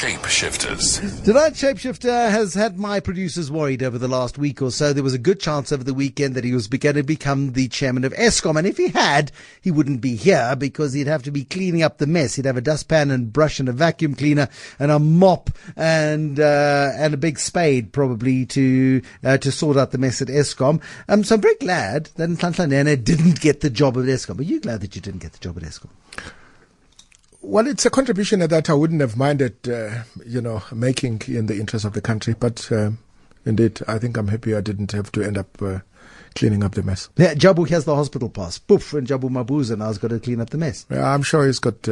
Shapeshifters. Tonight, Shapeshifter has had my producers worried over the last week or so. There was a good chance over the weekend that he was going to become the chairman of Eskom. And if he had, he wouldn't be here because he'd have to be cleaning up the mess. He'd have a dustpan and brush and a vacuum cleaner and a mop and a big spade probably to sort out the mess at Eskom. So I'm very glad that Nhlanhla Nene didn't get the job at Eskom. Are you glad that you didn't get the job at Eskom? Well, it's a contribution that I wouldn't have minded, making in the interest of the country. But indeed, I think I'm happy I didn't have to end up cleaning up the mess. Yeah, Jabu has the hospital pass. Poof, and Jabu Mabuza now has got to clean up the mess. Yeah, I'm sure he's got,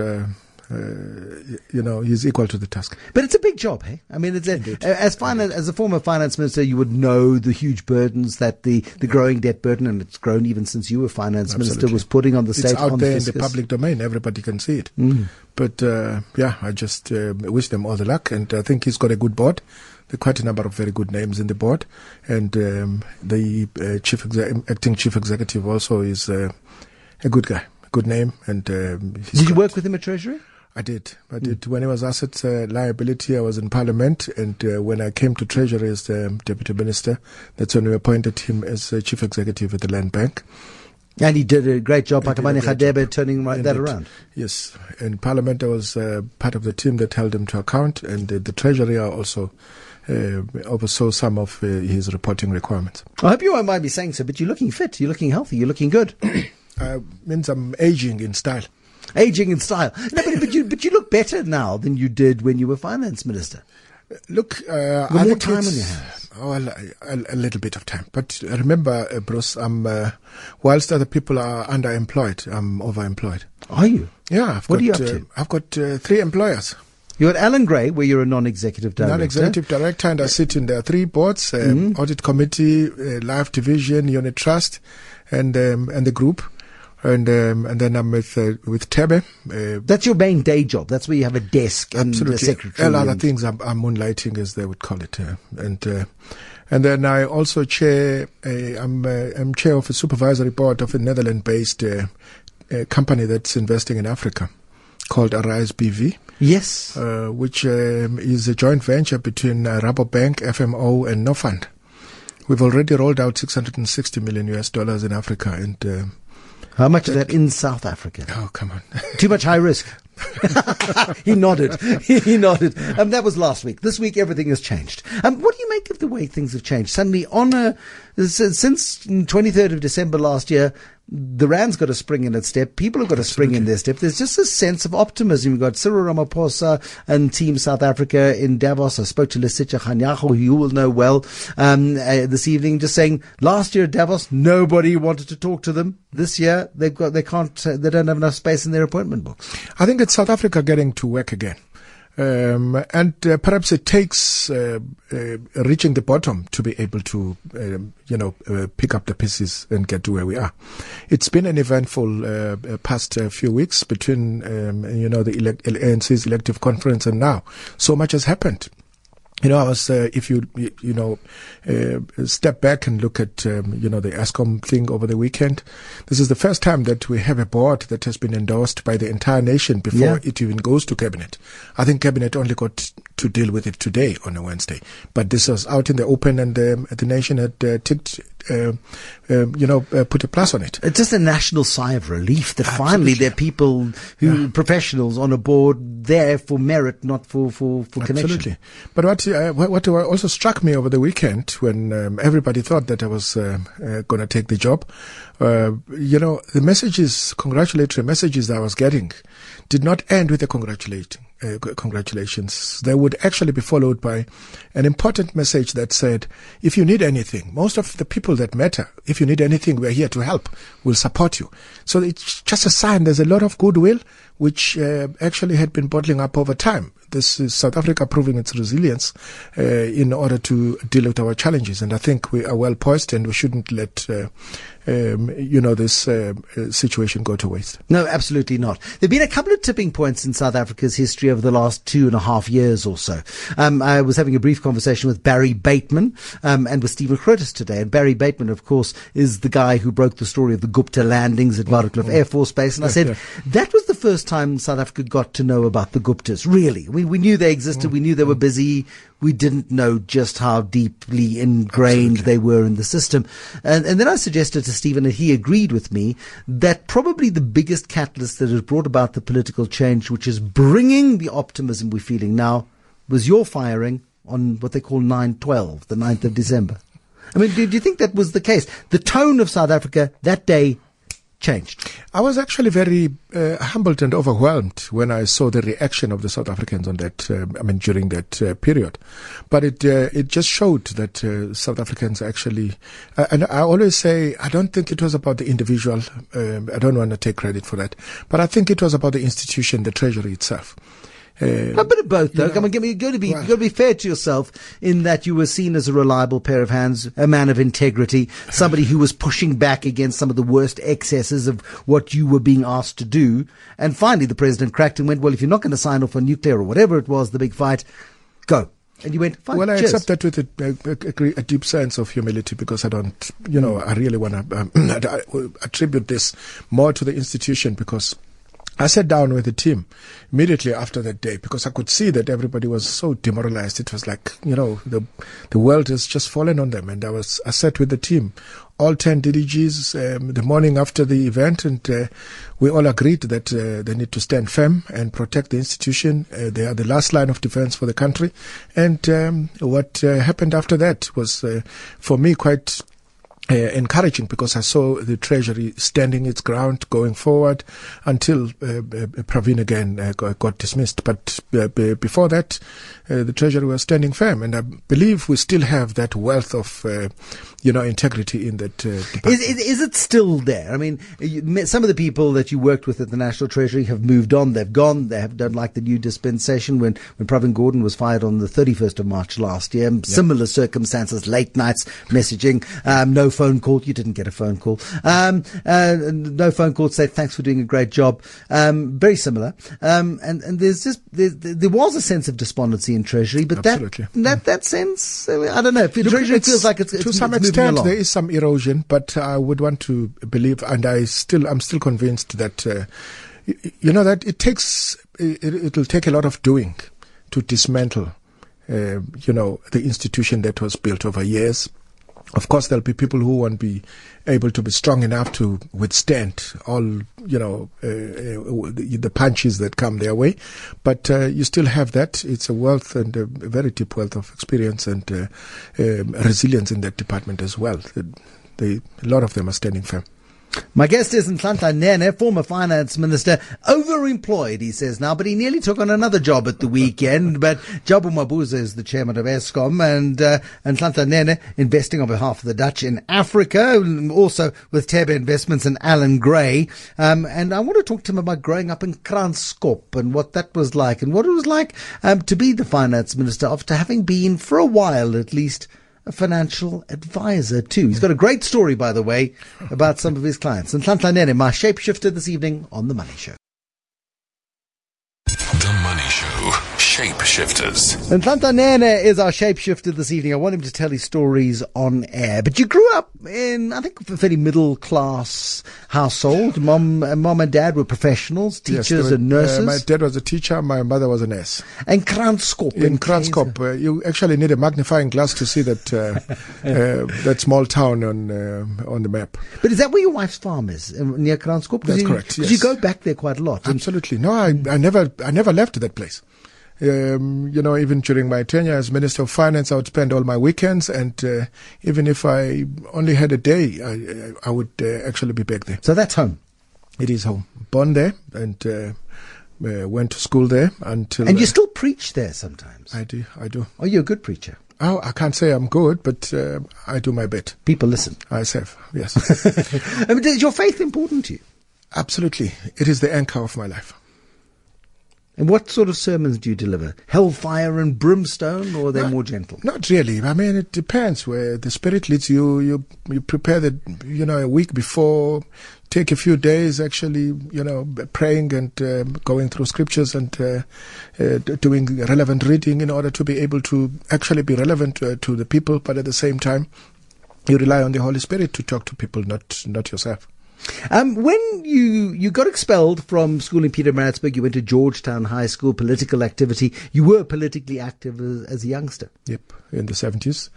he's equal to the task. But it's a big job, hey? I mean, as a former finance minister, you would know the huge burdens that the growing debt burden, and it's grown even since you were finance minister, was putting on the state. It's out there in the public domain. Everybody can see it. But, I just wish them all the luck. And I think he's got a good board. There are quite a number of very good names in the board. And the acting chief executive also is a good guy, good name. And did you work with him at Treasury? I did. When he was asset liability, I was in Parliament, and when I came to Treasury as Deputy Minister, that's when we appointed him as Chief Executive at the Land Bank. And he did a great job, Phakamani Radebe, turning that around. Yes. In Parliament, I was part of the team that held him to account, and the Treasury are also oversaw some of his reporting requirements. I hope you won't mind me saying so, but you're looking fit, you're looking healthy, you're looking good. Means I'm aging in style. Aging in style. No, but you look better now than you did when you were finance minister. Look, I more time on your hands. A little bit of time. But remember, Bruce, whilst other people are underemployed, I'm overemployed. Are you? Yeah. What are you up to? I've got 3 employers. You're at Allan Gray, where you're a non-executive director. Non-executive director, and I sit in the 3 boards: Audit Committee, Life Division, Unit Trust, and the group. And then I'm with Tebe. That's your main day job. That's where you have a desk and a secretary. All other things I'm moonlighting, as they would call it. And then I also chair. I'm chair of a supervisory board of a Netherlands-based company that's investing in Africa, called Arise BV. Yes. Which is a joint venture between Rabobank, FMO, and Nofund. We've already rolled out $660 million in Africa, and how much is that in South Africa? Oh, come on. Too much high risk. He nodded. He nodded. That was last week. This week, everything has changed. What do you make of the way things have changed? Suddenly, since 23rd of December last year, the Rand's got a spring in its step. People have got a spring in their step. There's just a sense of optimism. You've got Cyril Ramaphosa and Team South Africa in Davos. I spoke to Lesetja Kganyago, who you will know well, this evening, just saying last year at Davos, nobody wanted to talk to them. This year, they don't have enough space in their appointment books. I think it's South Africa getting to work again. And perhaps it takes reaching the bottom to be able to, pick up the pieces and get to where we are. It's been an eventful past few weeks between, the ANC's elective conference and now. So much has happened. I was, if you step back and look at, the Eskom thing over the weekend, this is the first time that we have a board that has been endorsed by the entire nation before it even goes to cabinet. I think cabinet only got to deal with it today on a Wednesday, but this was out in the open, and the nation had ticked, put a plus on it. It's just a national sigh of relief that finally there are people professionals on a board there for merit, not for connection. Absolutely. But what also struck me over the weekend when everybody thought that I was going to take the job, the congratulatory messages I was getting did not end with a congratulations. They would actually be followed by an important message that said, if you need anything, most of the people that matter, if you need anything, we're here to help. We'll support you. So it's just a sign there's a lot of goodwill, which actually had been bottling up over time. This is South Africa proving its resilience in order to deal with our challenges. And I think we are well poised, and we shouldn't let this situation go to waste. No, absolutely not. There have been a couple of tipping points in South Africa's history over the last 2.5 years or so. I was having a brief conversation with Barry Bateman and with Stephen Grootes today. And Barry Bateman, of course, is the guy who broke the story of the Gupta landings at Waterkloof Air Force Base. And I said, that was the first time South Africa got to know about the Guptas, really. We knew they existed. We knew they were busy. We didn't know just how deeply ingrained they were in the system. And then I suggested to Stephen, and he agreed with me, that probably the biggest catalyst that has brought about the political change, which is bringing the optimism we're feeling now, was your firing on what they call 9/12, the 9th of December. I mean, do you think that was the case? The tone of South Africa that day changed. I was actually very humbled and overwhelmed when I saw the reaction of the South Africans on that. During that period, but it just showed that South Africans actually. And I always say I don't think it was about the individual. I don't want to take credit for that, but I think it was about the institution, the Treasury itself. A bit of both, though. Come on, you got to be fair to yourself in that you were seen as a reliable pair of hands, a man of integrity, somebody who was pushing back against some of the worst excesses of what you were being asked to do. And finally, the president cracked and went, well, if you're not going to sign off on nuclear or whatever it was, the big fight, go. And you went, fine, well, I cheers. accept that with a deep sense of humility, because I don't, I really want to attribute this more to the institution, because I sat down with the team immediately after that day, because I could see that everybody was so demoralized. It was like, the world has just fallen on them. And I sat with the team, all 10 DDGs, the morning after the event, and we all agreed that they need to stand firm and protect the institution. They are the last line of defense for the country. And what happened after that was, for me, quite encouraging, because I saw the Treasury standing its ground going forward until Pravin again got dismissed. But before that, the Treasury was standing firm, and I believe we still have that wealth of integrity in that department. Is it still there? I mean, some of the people that you worked with at the National Treasury have moved on. They've gone. They don't like the new dispensation. When Pravin Gordhan was fired on the 31st of March last year, similar circumstances, late nights messaging, no phone call. You didn't get a phone call. No phone call to say thanks for doing a great job. Very similar. And there was a sense of despondency in Treasury, but that sense, I don't know. If Treasury feels like it's to some extent there is some erosion, but I would want to believe, and I'm still convinced that that it'll take a lot of doing to dismantle the institution that was built over years. Of course, there'll be people who won't be able to be strong enough to withstand all, the punches that come their way. But you still have that. It's a wealth, and a very deep wealth of experience and resilience in that department as well. A lot of them are standing firm. My guest is Nhlanhla Nene, former finance minister, overemployed, he says now, but he nearly took on another job at the weekend. But Jabu Mabuza is the chairman of Eskom, and Nhlanhla Nene investing on behalf of the Dutch in Africa, also with Tebe Investments and Alan Gray. And I want to talk to him about growing up in Kranskop and what that was like, and what it was like to be the finance minister after having been, for a while at least, a financial advisor too. He's got a great story, by the way, about some of his clients. And Nhlanhla Nene, my shapeshifter this evening on The Money Show. The Money Show, Shapeshifters. And Nhlanhla Nene is our shapeshifter this evening. I want him to tell his stories on air. But you grew up in, I think, a fairly middle-class household. Mom and dad were professionals, teachers and nurses. My dad was a teacher. My mother was a nurse. And Kranskop. In Kranskop, you actually need a magnifying glass to see that that small town on the map. But is that where your wife's farm is, near Kranskop? That's correct. Yes. You go back there quite a lot. Absolutely. No, I never left that place. Even during my tenure as Minister of Finance, I would spend all my weekends, and even if I only had a day, I would actually be back there. So that's home? It is home. Born there, and went to school there until... And you still preach there sometimes? I do. Are you a good preacher? Oh, I can't say I'm good, but I do my bit. People listen? I have, yes. Is your faith important to you? Absolutely. It is the anchor of my life. And what sort of sermons do you deliver? Hellfire and brimstone, or are they more gentle? Not really. I mean, it depends where the Spirit leads you. You prepare a week before, take a few days actually, praying and going through scriptures and doing relevant reading in order to be able to actually be relevant to the people. But at the same time, you rely on the Holy Spirit to talk to people, not yourself. When you got expelled from school in Pietermaritzburg, you went to Georgetown High School, political activity. You were politically active as a youngster. Yep, in the 70s.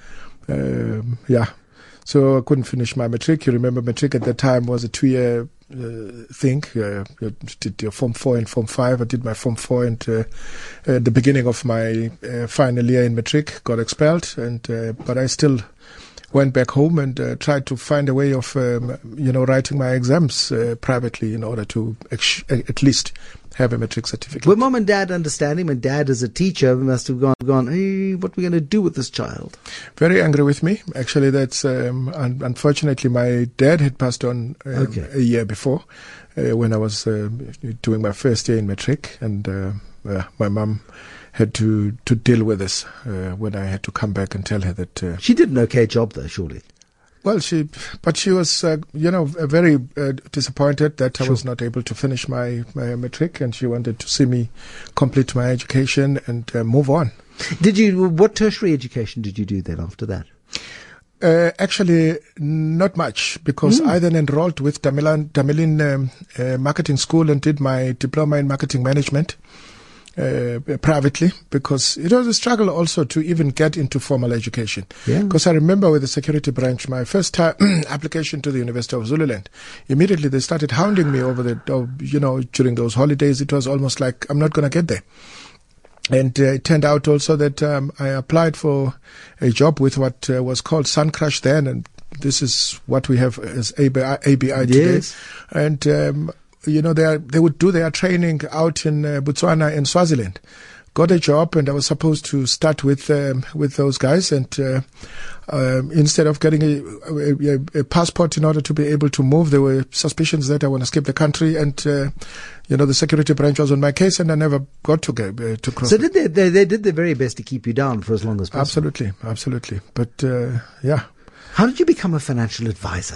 So I couldn't finish my matric. You remember matric at that time was a 2-year thing. You did your Form 4 and Form 5. I did my Form 4 and at the beginning of my final year in matric, got expelled. But I still went back home and tried to find a way of, writing my exams privately in order to at least have a matric certificate. Were Mom and Dad understanding? When Dad, as a teacher, must have gone, hey, what are we going to do with this child? Very angry with me. Actually, that's unfortunately my dad had passed on a year before when I was doing my first year in matric, and my mum had to deal with this when I had to come back and tell her that... She did an okay job, though, surely. Well, she was, very disappointed that I was not able to finish my matric, and she wanted to see me complete my education and move on. What tertiary education did you do then after that? Actually, not much, because I then enrolled with Tamilin Marketing School and did my diploma in marketing management. Privately, because it was a struggle also to even get into formal education. Because I remember with the security branch, my first time application to the University of Zululand, immediately they started hounding me during those holidays. It was almost like I'm not going to get there. And it turned out also that I applied for a job with what was called Suncrush then, and this is what we have as ABI today. And they would do their training out in Botswana and Swaziland. Got a job, and I was supposed to start with those guys. And instead of getting a passport in order to be able to move, there were suspicions that I want to escape the country. And the security branch was on my case, and I never got to cross. So did they did their very best to keep you down for as long as possible? Absolutely. But yeah. How did you become a financial advisor?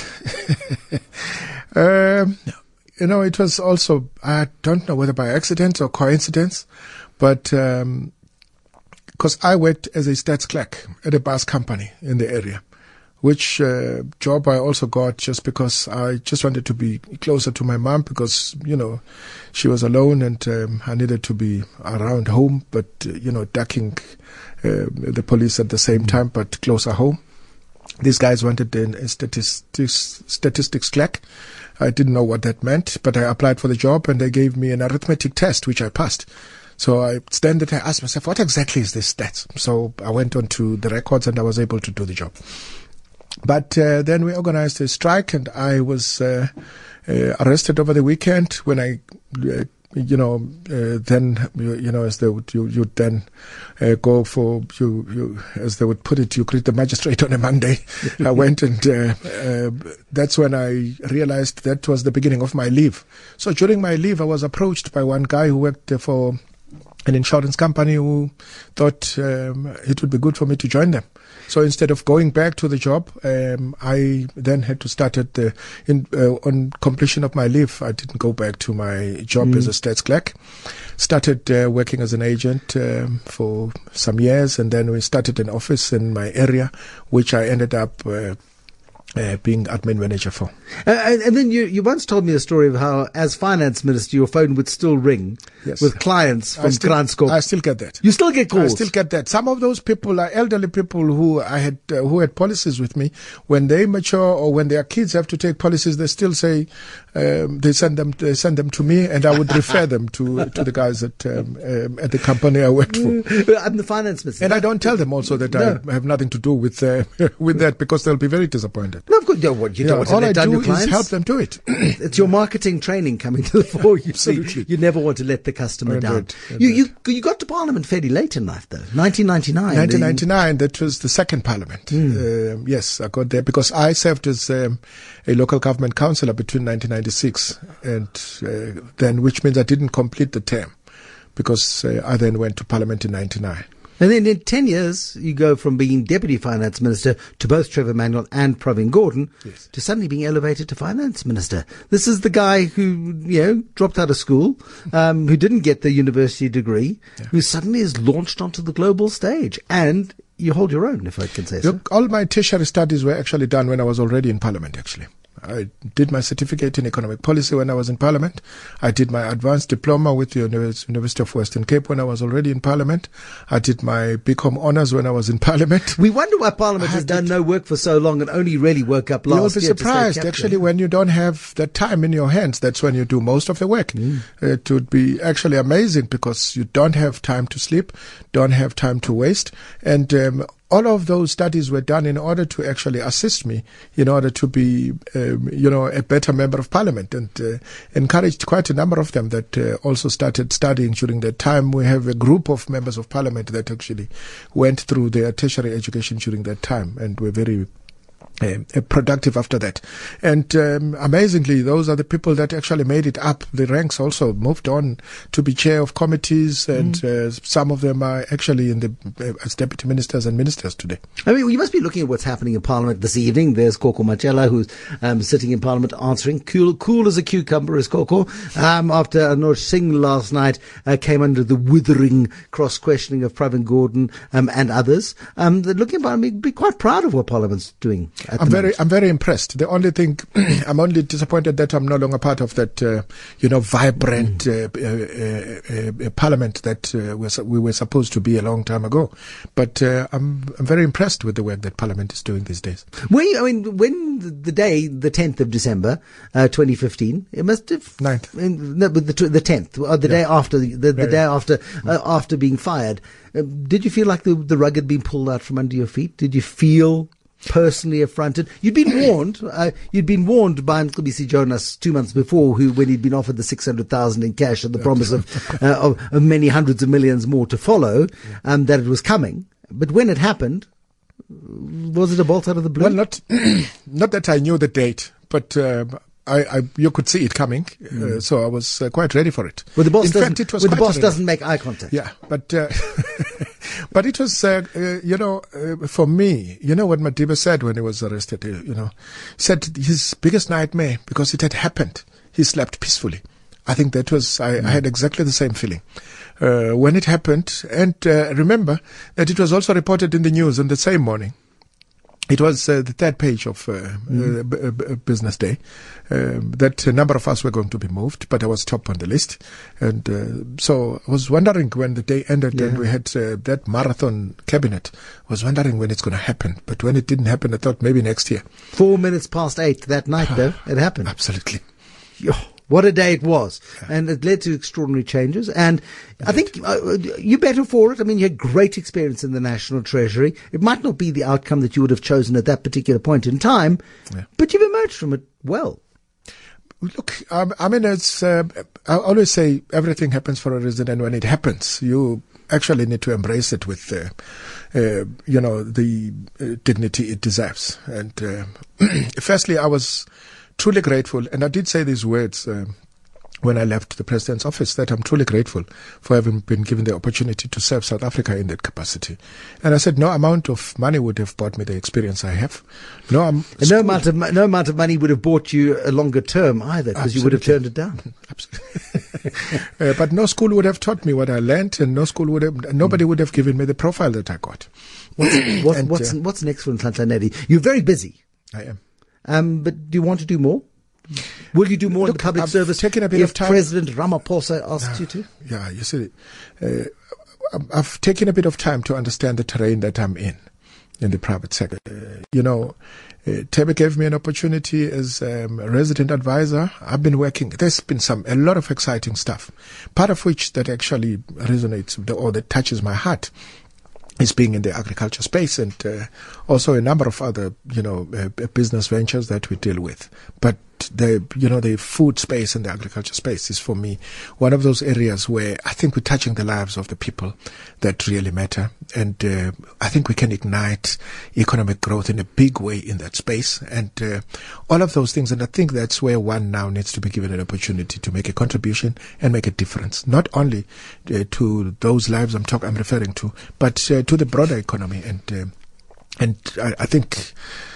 It was also, I don't know whether by accident or coincidence, but because I worked as a stats clerk at a bus company in the area, which job I also got just because I just wanted to be closer to my mom, because, she was alone and I needed to be around home, but, ducking the police at the same time, but closer home. These guys wanted a statistics clerk. I didn't know what that meant, but I applied for the job and they gave me an arithmetic test, which I passed. So I stand there, I asked myself, what exactly is this stats? So I went on to the records and I was able to do the job. But then we organized a strike, and I was arrested over the weekend when I... as they would, you then go for as they would put it, you greet the magistrate on a Monday. I went, and that's when I realized that was the beginning of my leave. So during my leave, I was approached by one guy who worked for an insurance company who thought it would be good for me to join them. So instead of going back to the job, I then had to start on completion of my leave. I didn't go back to my job as a stats clerk. Started working as an agent for some years, and then we started an office in my area, which I ended up being admin manager for. And then you once told me a story of how, as finance minister, your phone would still ring with clients from Transkop. I still get that. You still get calls? I still get that. Some of those people are elderly people who had policies with me. When they mature or when their kids have to take policies, they still say they send them to me, and I would refer them to the guys at the company I worked for. I'm the finance minister, and I don't tell them also that I have nothing to do with that, because they'll be very disappointed. No, of course, you don't want to all let I down do your clients. is help them do it. It's your marketing training coming to the fore. You never want to let the customer down. You got to Parliament fairly late in life, though. 1999. 1999, that was the second Parliament. Yes, I got there because I served as a local government councillor between 1996 and then, which means I didn't complete the term. because I then went to Parliament in 1999. And then in 10 years, you go from being Deputy Finance Minister to both Trevor Manuel and Pravin Gordon to suddenly being elevated to Finance Minister. This is the guy who, dropped out of school, who didn't get the university degree, who suddenly is launched onto the global stage. And you hold your own, if I can say so. Look, all my tertiary studies were actually done when I was already in Parliament, actually. I did my certificate in economic policy when I was in Parliament. I did my advanced diploma with the University of Western Cape when I was already in Parliament. I did my BCom honours when I was in Parliament. We wonder why Parliament has done no work for so long and only really woke up last year. You'll be surprised, actually, when you don't have the time in your hands. That's when you do most of the work. It would be actually amazing because you don't have time to sleep, don't have time to waste. And all of those studies were done in order to actually assist me in order to be, a better member of Parliament, and encouraged quite a number of them that also started studying during that time. We have a group of members of Parliament that actually went through their tertiary education during that time and were very productive after that. And amazingly, those are the people that actually made it up the ranks, also moved on to be chair of committees, and some of them are actually as deputy ministers and ministers today. I mean, you must be looking at what's happening in Parliament this evening. There's Koko Machela, who's sitting in Parliament answering. Cool as a cucumber is Koko. After Anoj Singh last night came under the withering cross-questioning of Pravin Gordon and others. Looking at Parliament, be quite proud of what Parliament's doing. I'm very impressed. The only thing, I'm only disappointed that I'm no longer part of that, vibrant Parliament that we were supposed to be a long time ago. But I'm very impressed with the work that Parliament is doing these days. When the day, the 10th of December, 2015, it must have 9th. The 10th, or the day after the day after being fired. Did you feel like the rug had been pulled out from under your feet? Did you feel personally affronted? You'd been warned. You'd been warned by Mcebisi Jonas 2 months before, when he'd been offered the 600,000 in cash and the promise of many hundreds of millions more to follow, that it was coming. But when it happened, was it a bolt out of the blue? Well, not that I knew the date, but you could see it coming, so I was quite ready for it. Well, the boss doesn't make eye contact. Yeah, but but it was, for me, what Madiba said when he was arrested, said his biggest nightmare, because it had happened, he slept peacefully. I think that was, I had exactly the same feeling when it happened. And remember that it was also reported in the news on the same morning. It was the third page of Business Day that a number of us were going to be moved, but I was top on the list. And so I was wondering when the day ended and we had that marathon cabinet, I was wondering when it's going to happen. But when it didn't happen, I thought maybe next year. 4 minutes past 8 that night, though, it happened. Absolutely. What a day it was. And it led to extraordinary changes. And I think you're better for it. I mean, you had great experience in the National Treasury. It might not be the outcome that you would have chosen at that particular point in time, but you've emerged from it well. Look, I mean, it's, I always say everything happens for a reason, and when it happens, you actually need to embrace it with, the dignity it deserves. And firstly, I was truly grateful, and I did say these words when I left the President's office, that I'm truly grateful for having been given the opportunity to serve South Africa in that capacity. And I said no amount of money would have bought me the experience I have. No amount of money would have bought you a longer term either, because you would have turned it down. Absolutely. But no school would have taught me what I learned, and nobody would have given me the profile that I got. What's next for Nhlanhla Nedi? You're very busy. I am. But do you want to do more? Will you do more in the public service taken a bit of time. President Ramaphosa asks you to? Yeah, you see, I've taken a bit of time to understand the terrain that I'm in the private sector. Tebe gave me an opportunity as a resident advisor. I've been working. There's been a lot of exciting stuff, part of which that actually resonates or that touches my heart is being in the agriculture space, and also a number of other, business ventures that we deal with. But the food space and the agriculture space is, for me, one of those areas where I think we're touching the lives of the people that really matter. And I think we can ignite economic growth in a big way in that space, and all of those things. And I think that's where one now needs to be given an opportunity to make a contribution and make a difference, not only to those lives I'm referring to, but to the broader economy. And I think,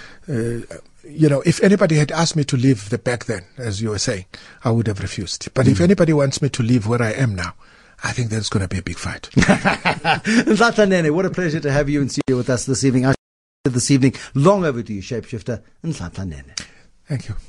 if anybody had asked me to leave the back then, as you were saying, I would have refused. But if anybody wants me to leave where I am now, I think there's going to be a big fight. Nhlanhla Nene, what a pleasure to have you in studio with us this evening. Long overdue shapeshifter, Nhlanhla Nene. Thank you.